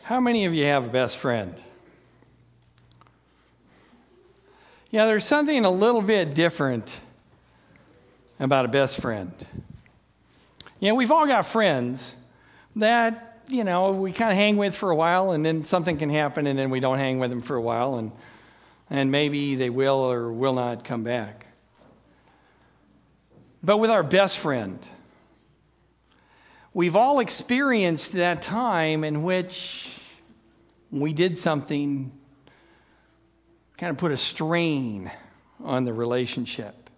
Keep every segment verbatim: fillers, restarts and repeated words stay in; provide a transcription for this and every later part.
How many of you have a best friend? Yeah, there's something a little bit different about a best friend. You know, we've all got friends that, you know, we kind of hang with for a while, and then something can happen, and then we don't hang with them for a while, and and maybe they will or will not come back. But with our best friend, we've all experienced that time in which we did something, kind of put a strain on the relationship.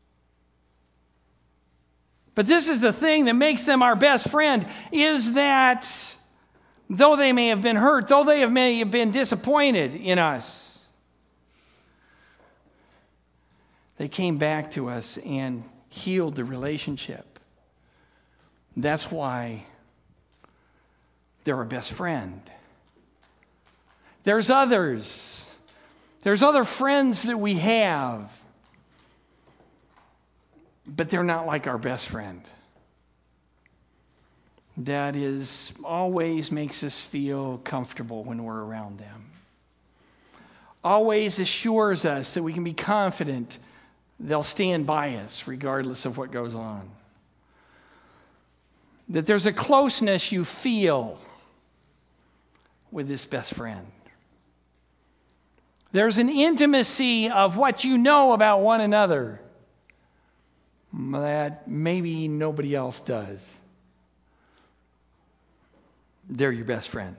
But this is the thing that makes them our best friend, is that though they may have been hurt, though they have may have been disappointed in us, they came back to us and healed the relationship. That's why they're our best friend. There's others. There's other friends that we have, but they're not like our best friend. That is, always makes us feel comfortable when we're around them. Always assures us that we can be confident they'll stand by us regardless of what goes on. That there's a closeness you feel with this best friend. There's an intimacy of what you know about one another that maybe nobody else does. They're your best friend.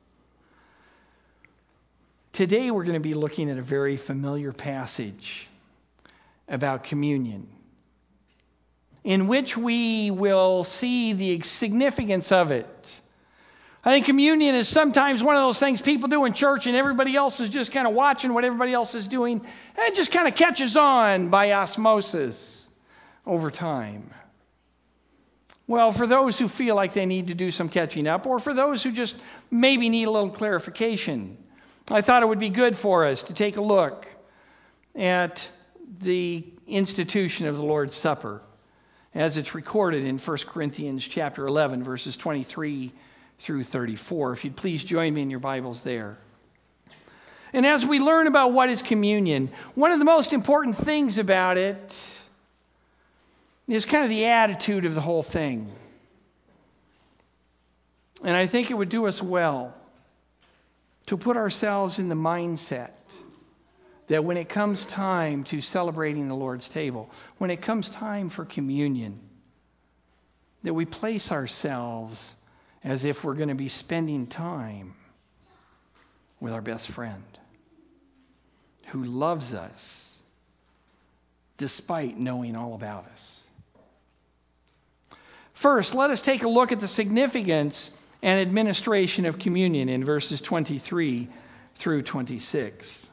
Today we're going to be looking at a very familiar passage about communion, in which we will see the significance of it. I think communion is sometimes one of those things people do in church, and everybody else is just kind of watching what everybody else is doing, and it just kind of catches on by osmosis over time. Well, for those who feel like they need to do some catching up, or for those who just maybe need a little clarification, I thought it would be good for us to take a look at the institution of the Lord's Supper as it's recorded in First Corinthians chapter eleven, verses twenty-three through thirty-four. If you'd please join me in your Bibles there. And as we learn about what is communion, one of the most important things about it is kind of the attitude of the whole thing. And I think it would do us well to put ourselves in the mindset that when it comes time to celebrating the Lord's table, when it comes time for communion, that we place ourselves as if we're going to be spending time with our best friend who loves us despite knowing all about us. First, let us take a look at the significance and administration of communion in verses twenty-three through twenty-six.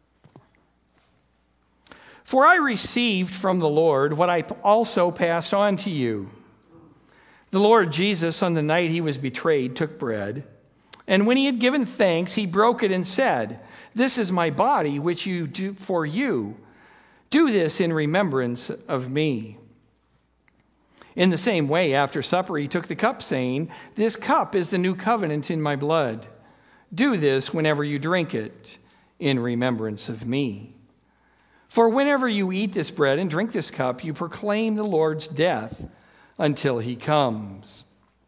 For I received from the Lord what I also passed on to you. The Lord Jesus, on the night he was betrayed, took bread, and when he had given thanks, he broke it and said, "This is my body, which you do for you. Do this in remembrance of me." In the same way, after supper, he took the cup, saying, "This cup is the new covenant in my blood. Do this whenever you drink it, in remembrance of me. For whenever you eat this bread and drink this cup, you proclaim the Lord's death until he comes."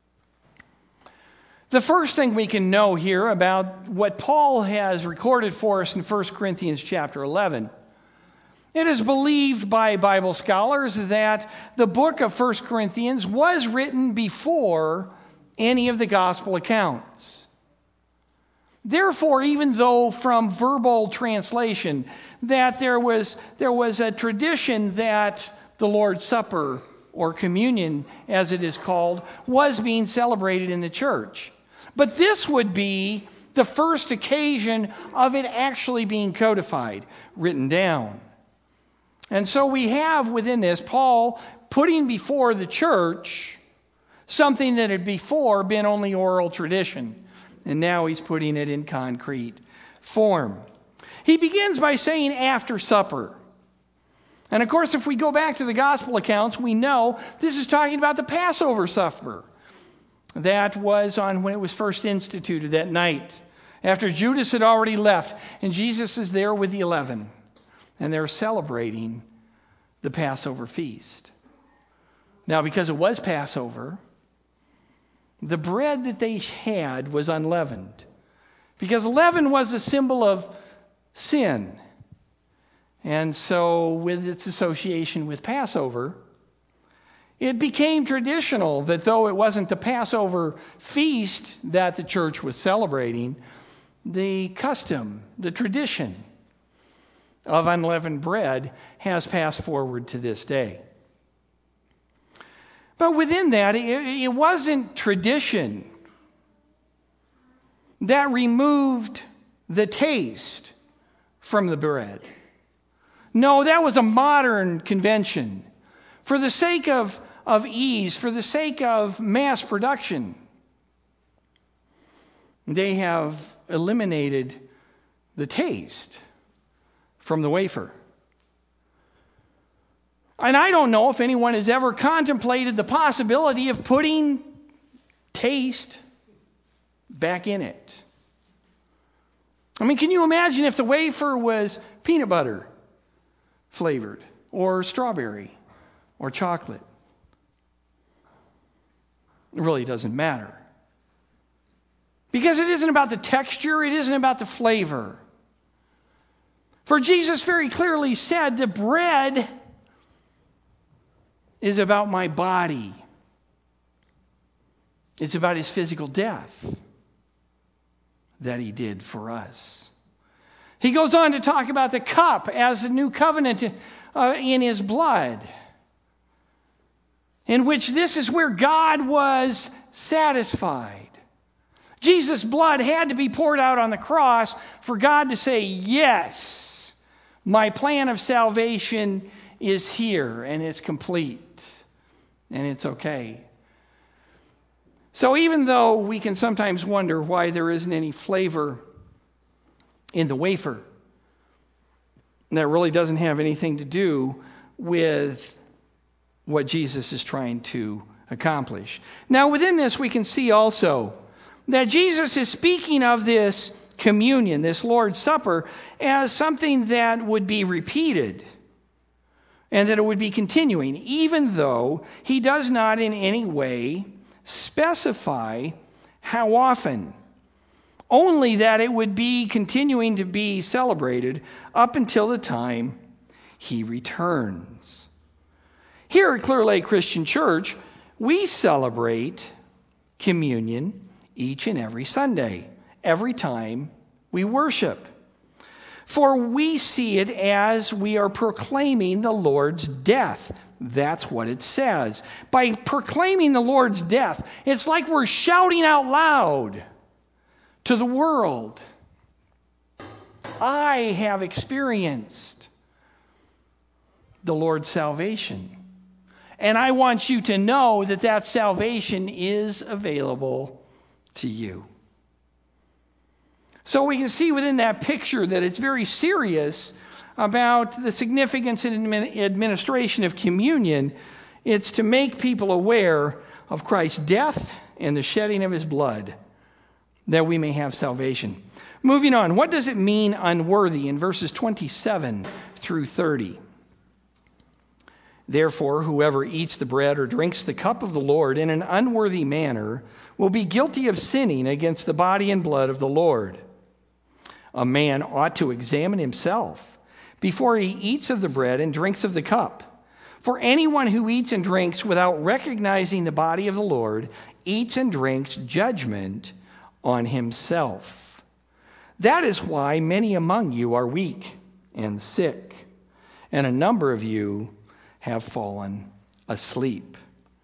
The first thing we can know here about what Paul has recorded for us in First Corinthians chapter eleven, it is believed by Bible scholars that the book of First Corinthians was written before any of the gospel accounts. Therefore, even though from verbal translation that there was, there was a tradition that the Lord's Supper, or communion as it is called, was being celebrated in the church. But this would be the first occasion of it actually being codified, written down. And so we have within this Paul putting before the church something that had before been only oral tradition. And now he's putting it in concrete form. He begins by saying after supper. And of course, if we go back to the gospel accounts, we know this is talking about the Passover supper. That was on when it was first instituted, that night, after Judas had already left, and Jesus is there with the eleven, and they're celebrating the Passover feast. Now, because it was Passover, the bread that they had was unleavened, because leaven was a symbol of sin. And so, with its association with Passover, it became traditional that though it wasn't the Passover feast that the church was celebrating, the custom, the tradition of unleavened bread has passed forward to this day. But within that, it, it wasn't tradition that removed the taste from the bread. No, that was a modern convention. For the sake of, of ease, for the sake of mass production, they have eliminated the taste from the wafer. And I don't know if anyone has ever contemplated the possibility of putting taste back in it. I mean, can you imagine if the wafer was peanut butter flavored, or strawberry, or chocolate? It really doesn't matter. Because it isn't about the texture, it isn't about the flavor. For Jesus very clearly said, the bread is about my body. It's about his physical death that he did for us. He goes on to talk about the cup as the new covenant uh, in his blood, in which this is where God was satisfied. Jesus' blood had to be poured out on the cross for God to say, yes, my plan of salvation is here, and it's complete, and it's okay. So even though we can sometimes wonder why there isn't any flavor in the wafer, that really doesn't have anything to do with what Jesus is trying to accomplish. Now, within this, we can see also that Jesus is speaking of this communion, this Lord's Supper, as something that would be repeated and that it would be continuing, even though he does not in any way specify how often. Only that it would be continuing to be celebrated up until the time he returns. Here at Clear Lake Christian Church, we celebrate communion each and every Sunday, every time we worship. For we see it as we are proclaiming the Lord's death. That's what it says. By proclaiming the Lord's death, it's like we're shouting out loud to the world, I have experienced the Lord's salvation. And I want you to know that that salvation is available to you. So we can see within that picture that it's very serious about the significance and administration of communion. It's to make people aware of Christ's death and the shedding of his blood, that we may have salvation. Moving on, what does it mean unworthy in verses twenty-seven through thirty? Therefore, whoever eats the bread or drinks the cup of the Lord in an unworthy manner will be guilty of sinning against the body and blood of the Lord. A man ought to examine himself before he eats of the bread and drinks of the cup. For anyone who eats and drinks without recognizing the body of the Lord eats and drinks judgment on himself. That is why many among you are weak and sick, and a number of you have fallen asleep.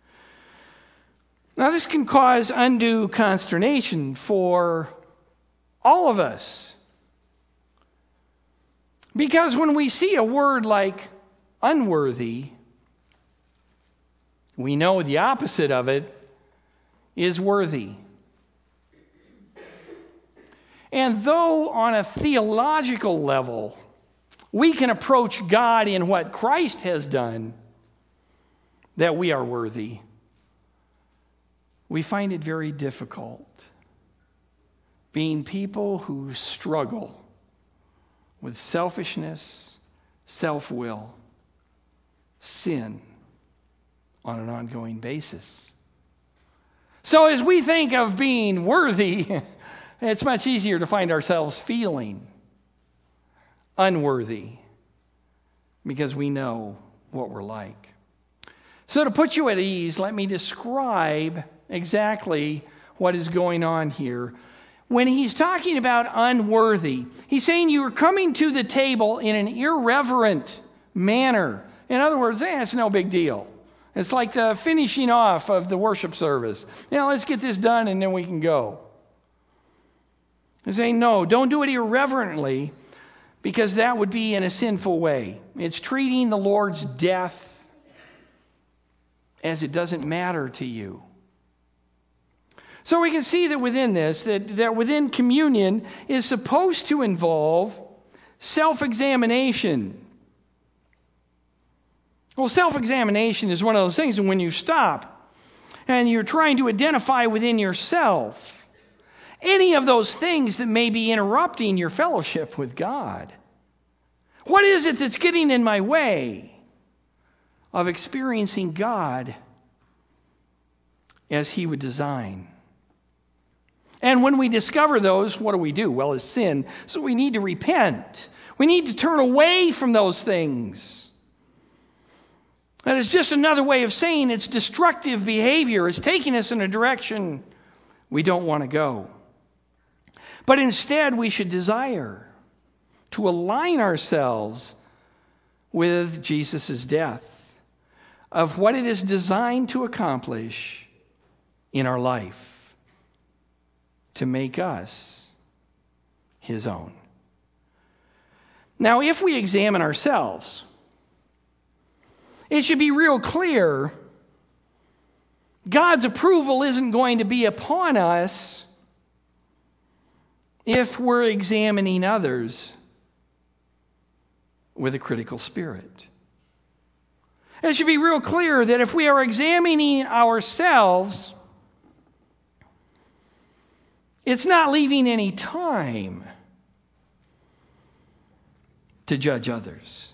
Now, this can cause undue consternation for all of us, because when we see a word like unworthy, we know the opposite of it is worthy. And though on a theological level, we can approach God in what Christ has done, that we are worthy, we find it very difficult being people who struggle with selfishness, self-will, sin on an ongoing basis. So as we think of being worthy, it's much easier to find ourselves feeling unworthy because we know what we're like. So to put you at ease, let me describe exactly what is going on here. When he's talking about unworthy, he's saying you are coming to the table in an irreverent manner. In other words, eh, it's no big deal. It's like the finishing off of the worship service. You know, let's get this done and then we can go. He's saying, no, don't do it irreverently because that would be in a sinful way. It's treating the Lord's death as it doesn't matter to you. So we can see that within this, that, that within communion is supposed to involve self-examination. Well, self-examination is one of those things when you stop and you're trying to identify within yourself any of those things that may be interrupting your fellowship with God. What is it that's getting in my way of experiencing God as He would design? And when we discover those, what do we do? Well, it's sin. So we need to repent. We need to turn away from those things. That is just another way of saying it's destructive behavior. It's taking us in a direction we don't want to go. But instead, we should desire to align ourselves with Jesus' death, of what it is designed to accomplish in our life, to make us His own. Now, if we examine ourselves, it should be real clear God's approval isn't going to be upon us if we're examining others with a critical spirit. It should be real clear that if we are examining ourselves, it's not leaving any time to judge others.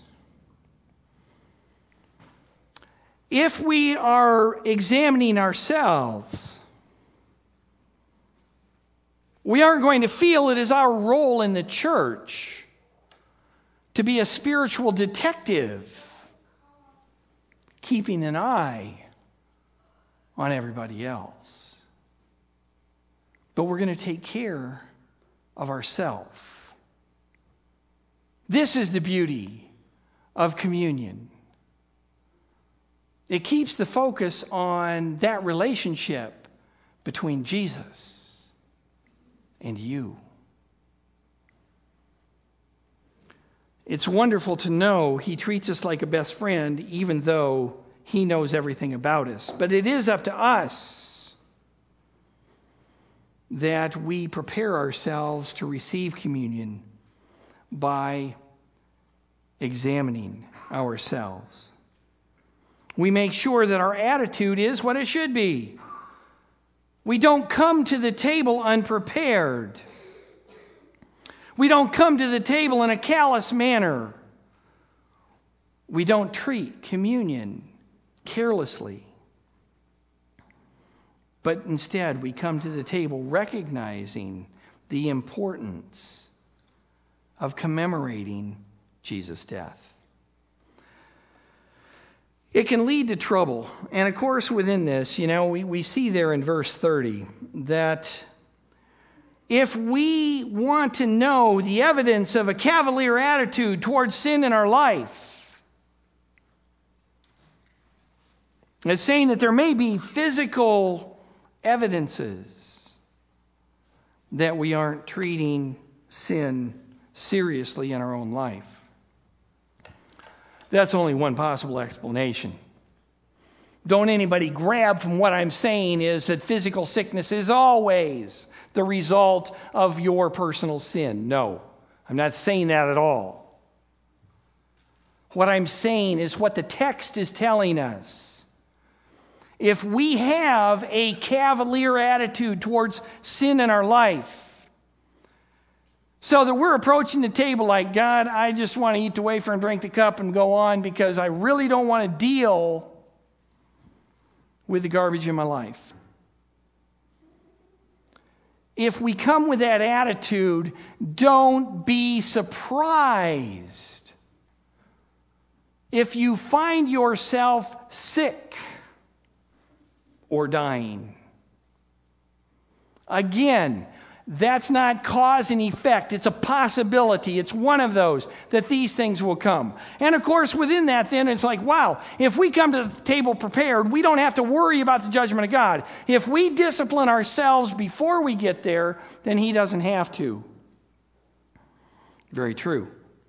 If we are examining ourselves, we aren't going to feel it is our role in the church to be a spiritual detective, keeping an eye on everybody else. But we're going to take care of ourselves. This is the beauty of communion. It keeps the focus on that relationship between Jesus and you. It's wonderful to know He treats us like a best friend, even though He knows everything about us. But it is up to us that we prepare ourselves to receive communion by examining ourselves. We make sure that our attitude is what it should be. We don't come to the table unprepared. We don't come to the table in a callous manner. We don't treat communion carelessly. But instead, we come to the table recognizing the importance of commemorating Jesus' death. It can lead to trouble. And of course, within this, you know, we, we see there in verse thirty that if we want to know the evidence of a cavalier attitude towards sin in our life, it's saying that there may be physical evidences that we aren't treating sin seriously in our own life. That's only one possible explanation. Don't anybody grab from what I'm saying is that physical sickness is always the result of your personal sin. No, I'm not saying that at all. What I'm saying is what the text is telling us. if we have a cavalier attitude towards sin in our life, so that we're approaching the table like, God, I just want to eat the wafer and drink the cup and go on because I really don't want to deal with the garbage in my life. If we come with that attitude, don't be surprised if you find yourself sick or dying. Again, that's not cause and effect. It's a possibility. It's one of those that these things will come. And of course, within that, then it's like, wow, if we come to the table prepared, we don't have to worry about the judgment of God. If we discipline ourselves before we get there, then He doesn't have to. Very true.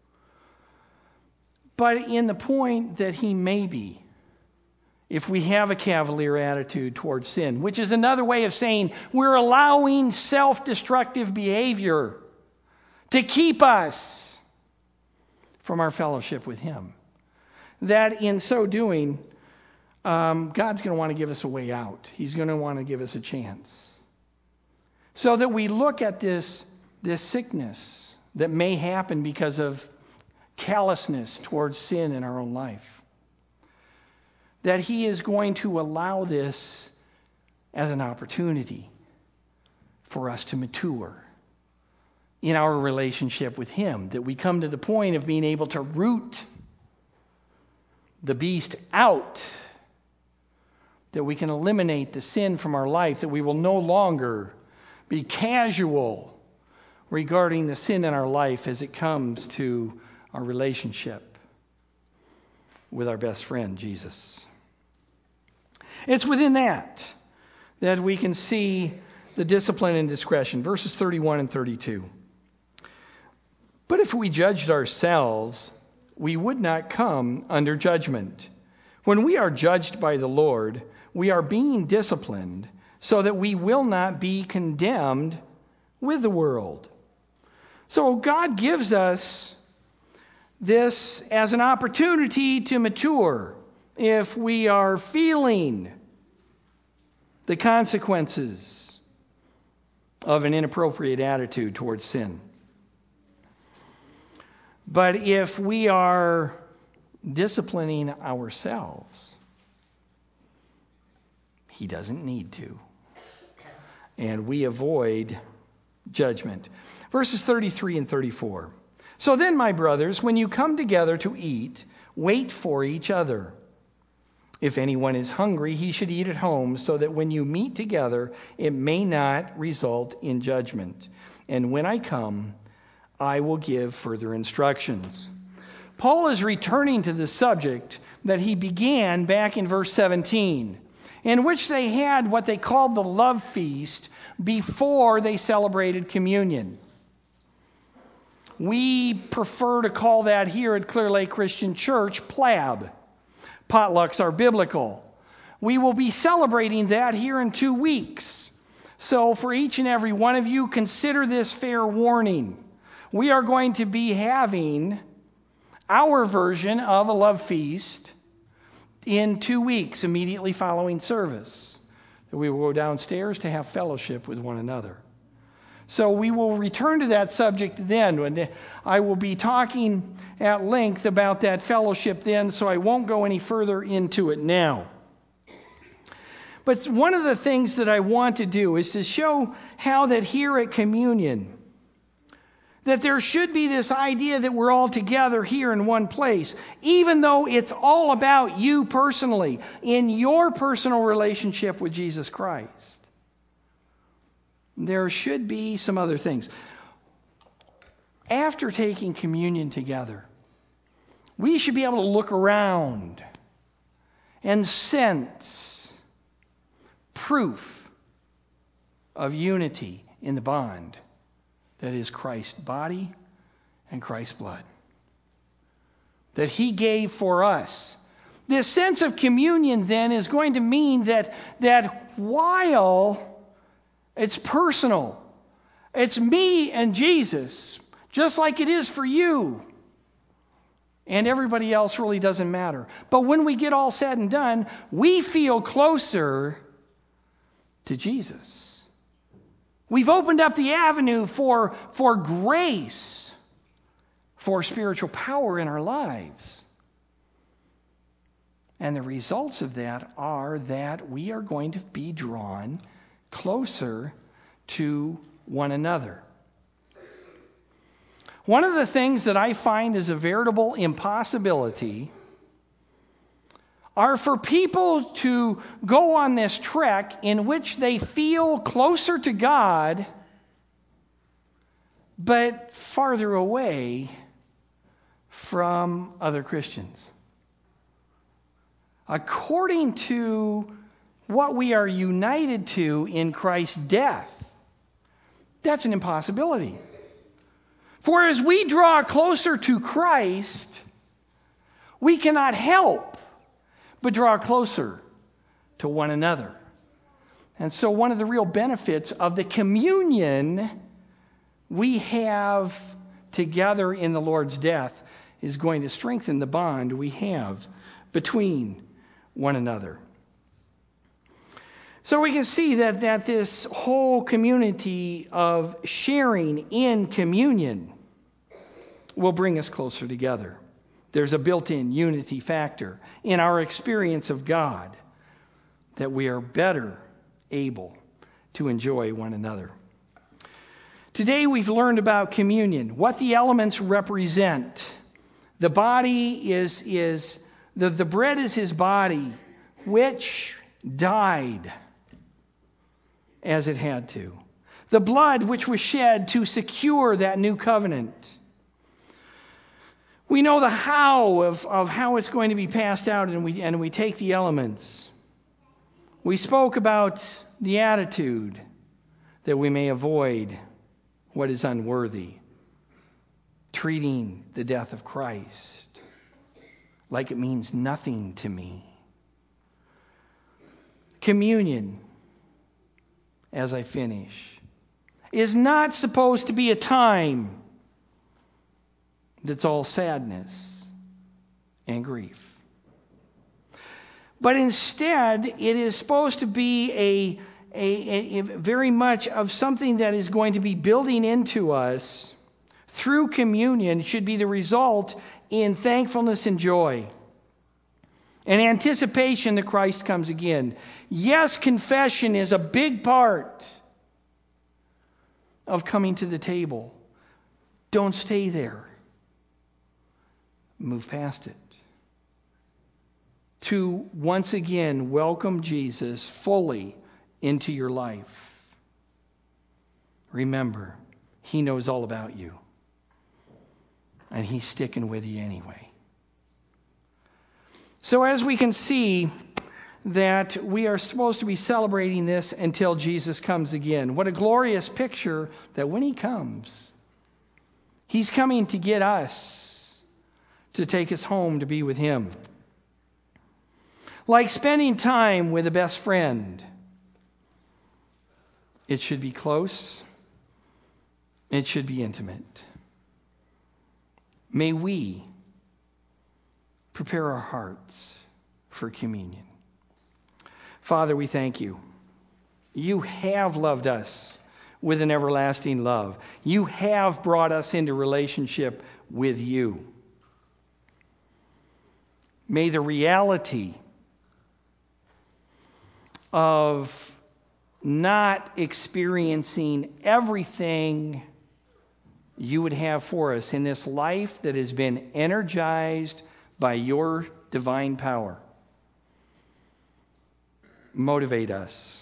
But in the point that He may be, if we have a cavalier attitude towards sin, which is another way of saying we're allowing self-destructive behavior to keep us from our fellowship with Him, that in so doing, um, God's going to want to give us a way out. He's going to want to give us a chance. So that we look at this, this sickness that may happen because of callousness towards sin in our own life, that He is going to allow this as an opportunity for us to mature in our relationship with Him, that we come to the point of being able to root the beast out, that we can eliminate the sin from our life, that we will no longer be casual regarding the sin in our life as it comes to our relationship with our best friend, Jesus. It's within that that we can see the discipline and discretion. Verses thirty-one and thirty-two. But if we judged ourselves, we would not come under judgment. When we are judged by the Lord, we are being disciplined so that we will not be condemned with the world. So God gives us this as an opportunity to mature if we are feeling the consequences of an inappropriate attitude towards sin. But if we are disciplining ourselves, He doesn't need to. And we avoid judgment. Verses thirty-three and thirty-four. So then, my brothers, when you come together to eat, wait for each other. If anyone is hungry, he should eat at home, so that when you meet together, it may not result in judgment. And when I come, I will give further instructions. Paul is returning to the subject that he began back in verse seventeen, in which they had what they called the love feast before they celebrated communion. We prefer to call that here at Clear Lake Christian Church plab. Potlucks are biblical. We will be celebrating that here in two weeks. So for each and every one of you, consider this fair warning. We are going to be having our version of a love feast in two weeks, immediately following service. We will go downstairs to have fellowship with one another. So we will return to that subject then. When I will be talking at length about that fellowship then, so I won't go any further into it now. But one of the things that I want to do is to show how that here at communion, that there should be this idea that we're all together here in one place, even though it's all about you personally, in your personal relationship with Jesus Christ. There should be some other things. After taking communion together, we should be able to look around and sense proof of unity in the bond that is Christ's body and Christ's blood, that He gave for us. This sense of communion then is going to mean that, that while it's personal, it's me and Jesus, just like it is for you, and everybody else really doesn't matter. But when we get all said and done, we feel closer to Jesus. We've opened up the avenue for, for grace, for spiritual power in our lives. And the results of that are that we are going to be drawn closer to one another. One of the things that I find is a veritable impossibility are for people to go on this trek in which they feel closer to God, but farther away from other Christians. According to what we are united to in Christ's death, that's an impossibility. For as we draw closer to Christ, we cannot help but draw closer to one another. And so one of the real benefits of the communion we have together in the Lord's death is going to strengthen the bond we have between one another. So we can see that, that this whole community of sharing in communion will bring us closer together. There's a built-in unity factor in our experience of God that we are better able to enjoy one another. Today we've learned about communion, what the elements represent. The body is, is the, the bread is his body, which died as it had to. The blood which was shed to secure that new covenant. We know the how of, of how it's going to be passed out, and we, and we take the elements. We spoke about the attitude that we may avoid what is unworthy, treating the death of Christ like it means nothing to me. Communion, as I finish, is not supposed to be a time that's all sadness and grief. But instead, it is supposed to be a, a, a, very much of something that is going to be building into us through communion. It should be the result in thankfulness and joy. And anticipation that Christ comes again. Yes, confession is a big part of coming to the table. Don't stay there. Move past it. To once again welcome Jesus fully into your life. Remember, he knows all about you. And he's sticking with you anyway. So as we can see that we are supposed to be celebrating this until Jesus comes again. What a glorious picture that when he comes, he's coming to get us, to take us home to be with him. Like spending time with a best friend. It should be close. It should be intimate. May we prepare our hearts for communion. Father, we thank you. You have loved us with an everlasting love. You have brought us into relationship with you. May the reality of not experiencing everything you would have for us in this life that has been energized by your divine power motivate us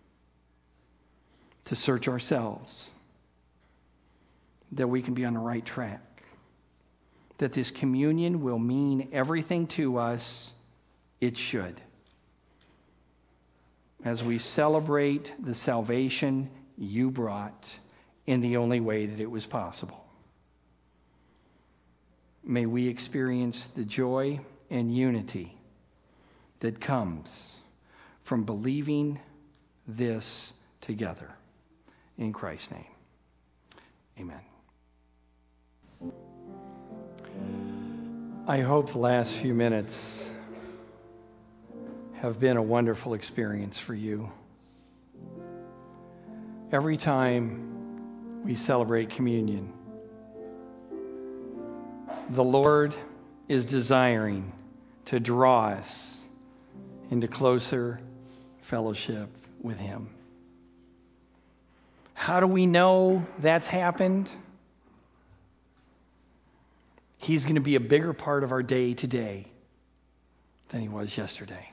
to search ourselves, that we can be on the right track. That this communion will mean everything to us it should. As we celebrate the salvation you brought in the only way that it was possible. May we experience the joy and unity that comes from believing this together. In Christ's name, amen. I hope the last few minutes have been a wonderful experience for you. Every time we celebrate communion, the Lord is desiring to draw us into closer fellowship with Him. How do we know that's happened? He's going to be a bigger part of our day today than He was yesterday.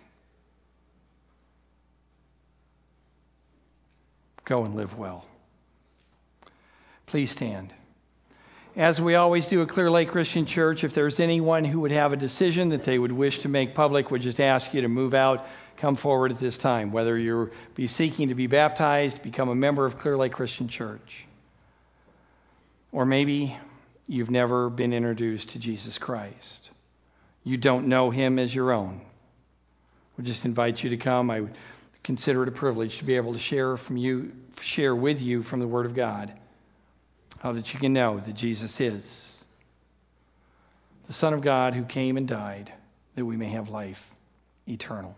Go and live well. Please stand. As we always do at Clear Lake Christian Church, if there's anyone who would have a decision that they would wish to make public, we'd just ask you to move out, come forward at this time, whether you're be seeking to be baptized, become a member of Clear Lake Christian Church, or maybe you've never been introduced to Jesus Christ. You don't know Him as your own. We'll just invite you to come. I would consider it a privilege to be able to share from you, share with you from the Word of God, how that you can know that Jesus is the Son of God who came and died that we may have life eternal.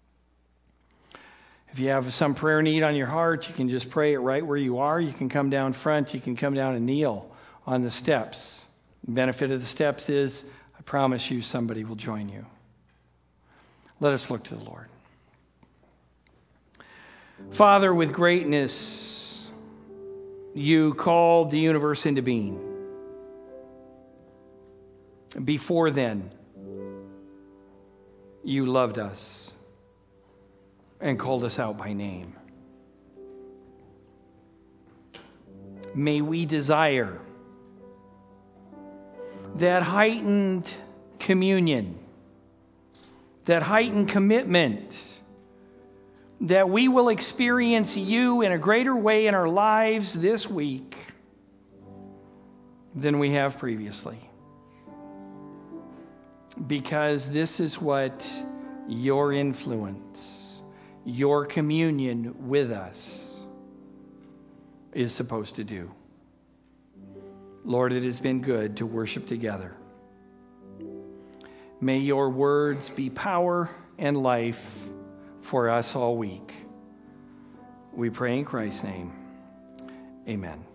If you have some prayer need on your heart, you can just pray it right where you are. You can come down front. You can come down and kneel on the steps. The benefit of the steps is, I promise you, somebody will join you. Let us look to the Lord. Father, with greatness, you called the universe into being. Before then, you loved us and called us out by name. May we desire that heightened communion, that heightened commitment, that we will experience you in a greater way in our lives this week than we have previously. Because this is what your influence, your communion with us is supposed to do. Lord, it has been good to worship together. May your words be power and life for us all week. We pray in Christ's name. Amen.